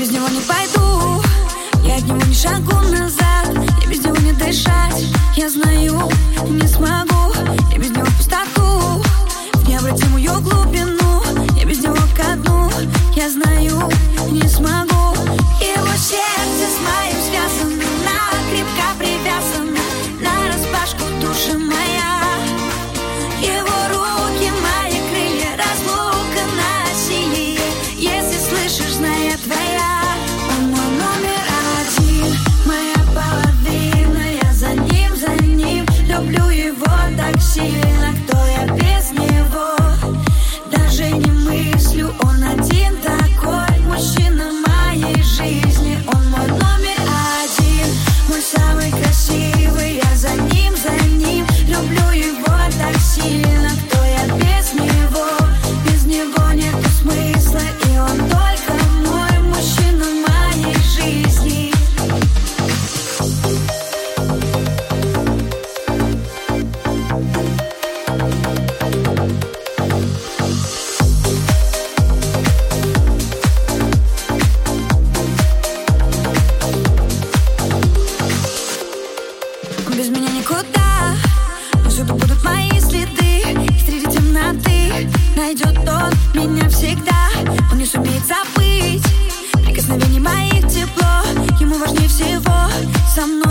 без него не пойду, я от него ни шагу назад. Я без него не дышать, я знаю, не смогу. Я без него в пустоту, в необратимую глубину. Я без него ко дну, я знаю, не смогу. Его сердце с моим связано, крепко привязано, нараспашку душа моя. Его руки, мои крылья, разлука, насилие. Если слышишь, знай, я твоя. Он мой номер один, моя половина. Я за ним, люблю его так сильно. Кто я без него? Даже не мыслю, он один такой мужчина моей жизни. Он мой номер один, мой самый красивый. Я за ним, люблю его так сильно. Кто я без него? Без него нету смысла, и он только мой мужчина моей жизни. Без меня никуда, повсюду будут мои следы. И среди темноты найдет он меня всегда. Он не сумеет забыть прикосновений моих тепло. Ему важнее всего со мной